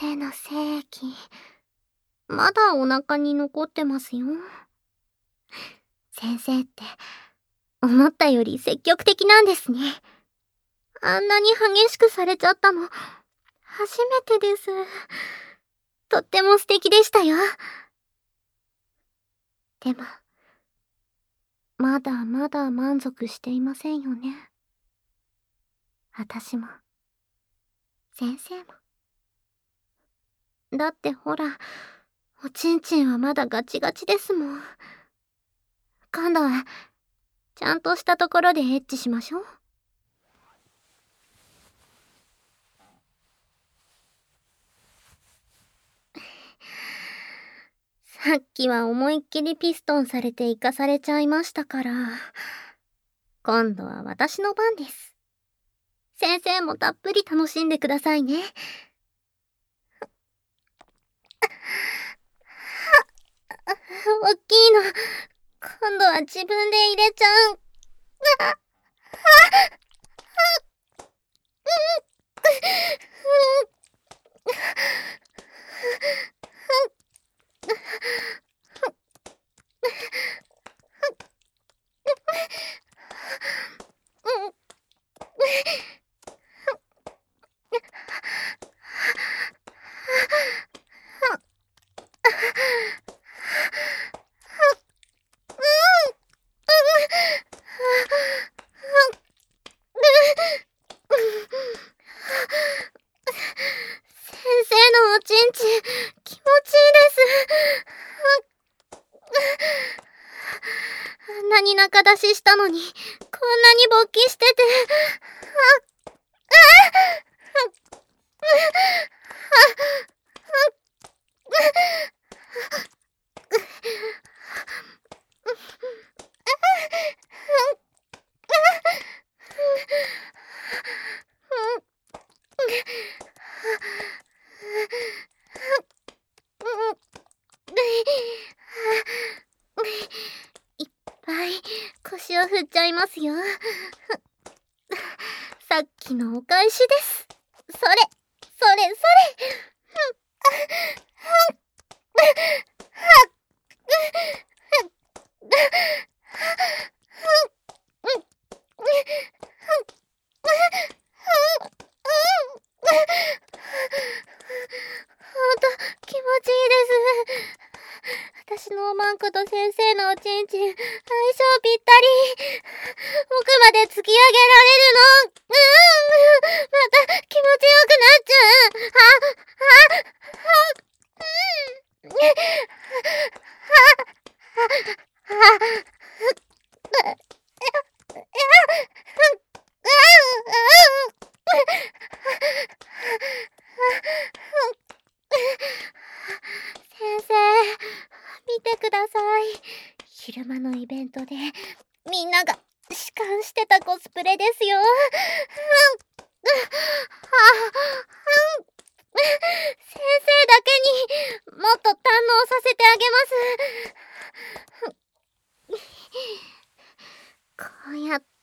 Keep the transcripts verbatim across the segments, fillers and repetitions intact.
生の精液、まだお腹に残ってますよ。先生って、思ったより積極的なんですね。あんなに激しくされちゃったの、初めてです。とっても素敵でしたよ。でも、まだまだ満足していませんよね。私も、先生も。だってほら、おちんちんはまだガチガチですもん。今度は、ちゃんとしたところでエッチしましょう。さっきは思いっきりピストンされて生かされちゃいましたから、今度は私の番です。先生もたっぷり楽しんでくださいね。大きいの、今度は自分で入れちゃう。あ、あ、先生のおちんちん、気持ちいいです。あんなに中出ししたのに、こんなに勃起してて、あ、あ、いっぱい腰を振っちゃいますよ。さっきのお返しです。それ、それ、それ。ほんと、気持ちいいです。私のおまんこと先生のおちんちん、相性ぴったり。奥まで突き上げられるの。うーん、また気持ちよくなっちゃう。あ、あ、あ、うん。先生、見てください。昼間のイベントでみんなが弛緩してたコスプレですよ。先生だけにもっと堪能させてあげます。こうやって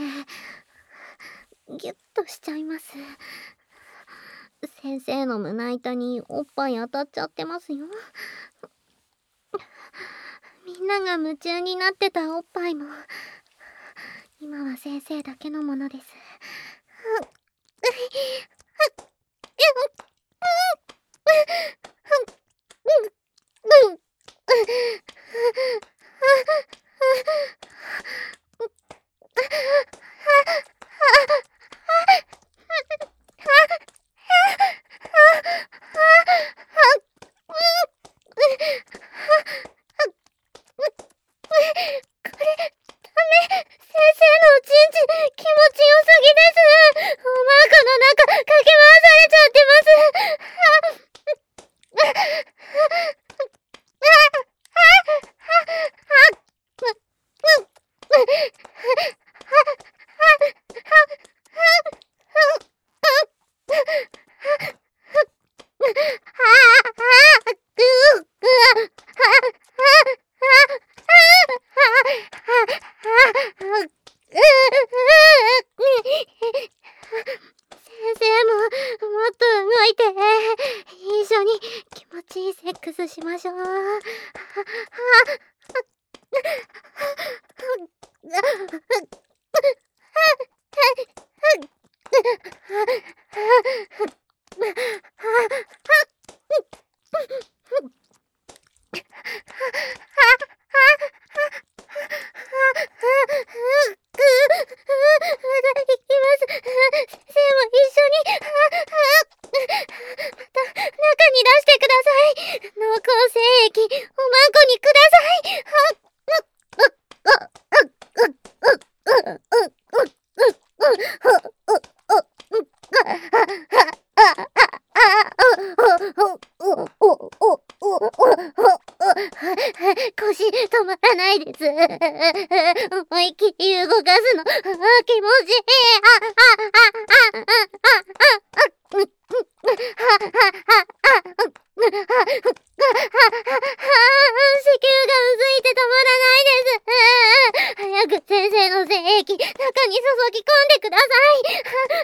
ギュッとしちゃいます。先生の胸板におっぱい当たっちゃってますよ。みんなが夢中になってたおっぱいも今は先生だけのものです。先生ももっと動いて。いい腰止まらないです。思い切り動かすの、あ気持ちいい。あ、あ、あ、あ、あ、あ、あ、子宮がうずいて止まらないです。早く先生の精液、中に注ぎ込んでください。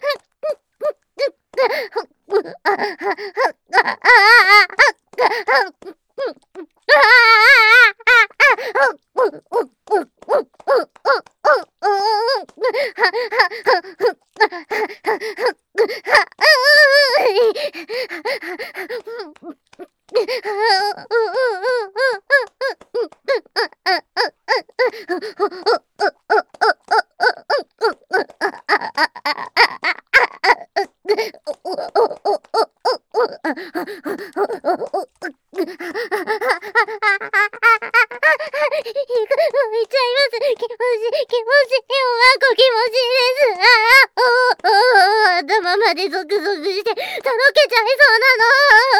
頭までゾクゾクしてとろけちゃいそうなの。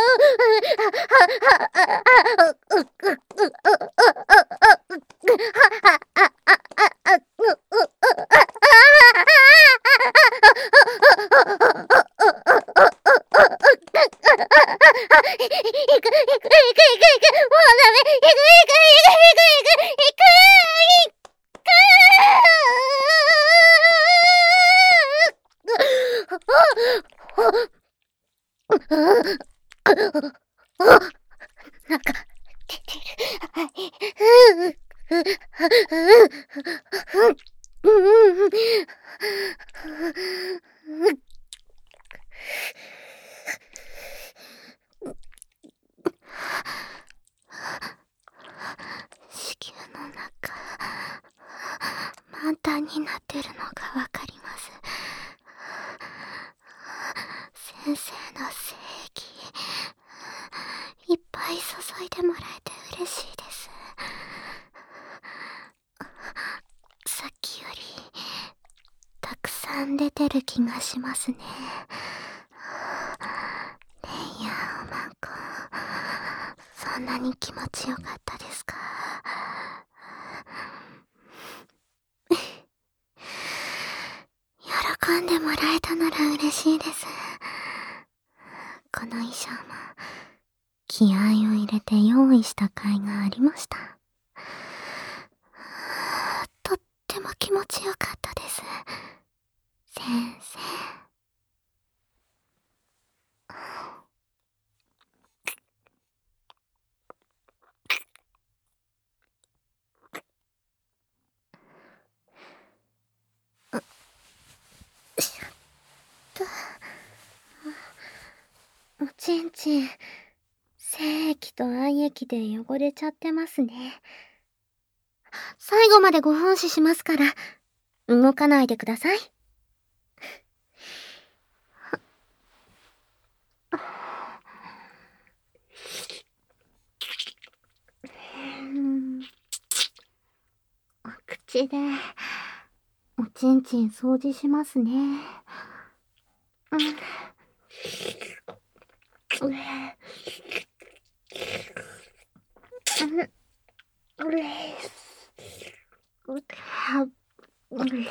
なんか出てる。子宮の中、満タンになってるのがわかります。先生の精液、いっぱい注いでもらえて嬉しいです。さっきよりたくさん出てる気がしますね。ねえやおまんこ、そんなに気持ちよかったですか？喜んでもらえたなら嬉しいです。この衣装も気合を入れて用意した甲斐がありました。とっても気持ちよかったです、先生。おちんちん、精液と愛液で汚れちゃってますね。最後までご奉仕しますから、動かないでください。お口でおちんちん掃除しますね。うん。うれうれうれうれ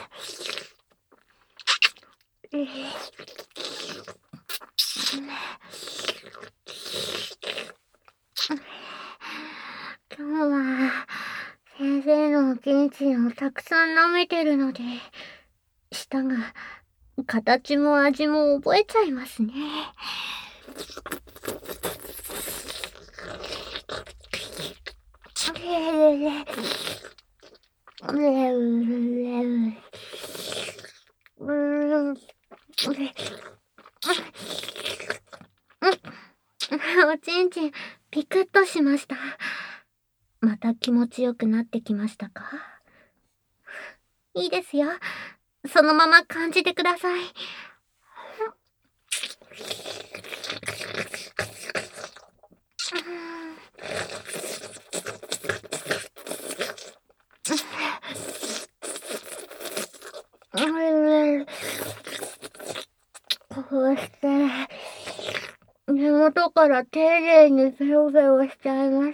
今日は先生のおちんちんをたくさん舐めてるので、舌が形も味も覚えちゃいますね。 おちんちん、ピクッとしました。また気持ちよくなってきましたか？いいですよ。そのまま感じてください。こうして、根元から丁寧にフェオフェオしちゃいます。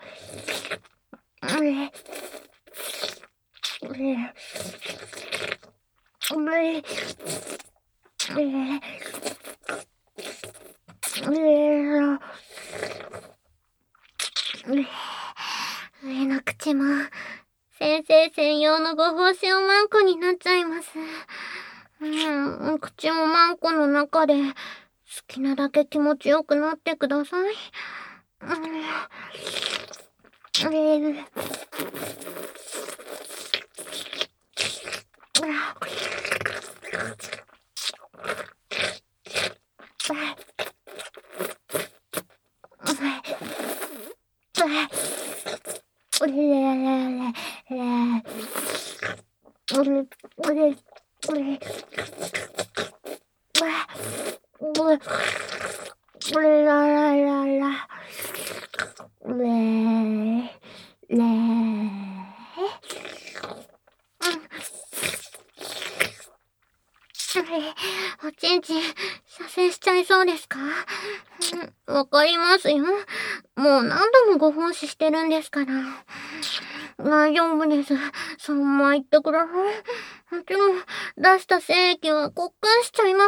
上の口も先生専用のご奉仕おまんこになっちゃいます。うん、口もまんこの中で好きなだけ気持ちよくなってください。おちんちん、射精しちゃいそうですか？わかりますよ。もう何度もご奉仕してるんですから。大丈夫です。そのまま言ってください。でも、出した精液はこっくんしちゃいます。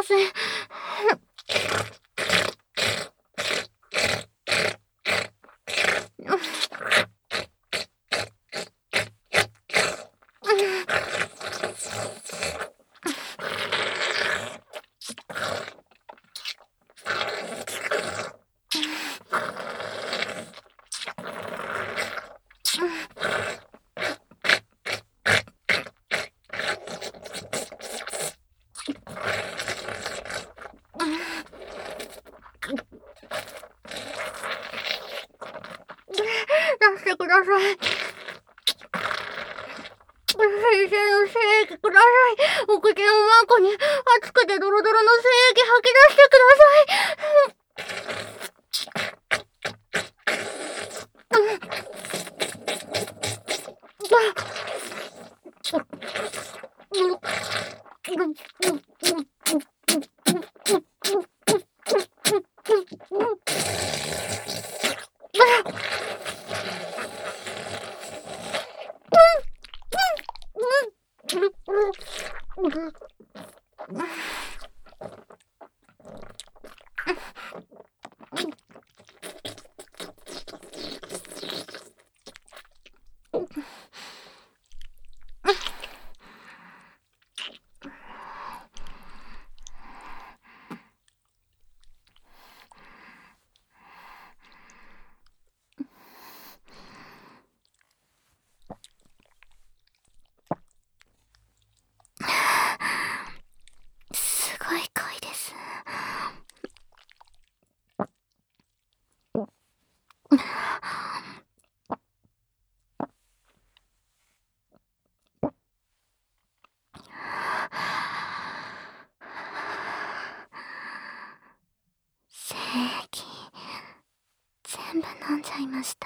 出してください。先生の精液ください。お口のマンコに熱くてドロドロの精液吐き出してください。すごい恋です。精液全部飲んじゃいました。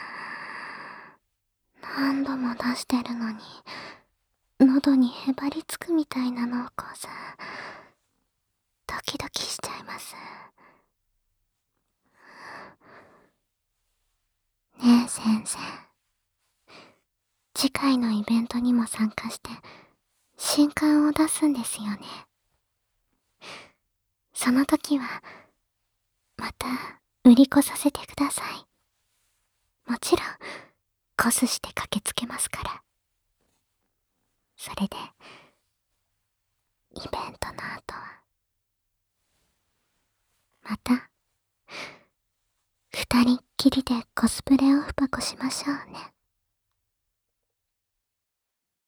何度も出してるのに喉にへばりつくみたいな濃厚さ、ドキドキしちゃいます。ねえ先生、次回のイベントにも参加して新刊を出すんですよね。その時はまた売り子させてください。もちろんコスして駆けつけますから。それでイベントの後はまた二人っきりでコスプレオフパコしましょうね。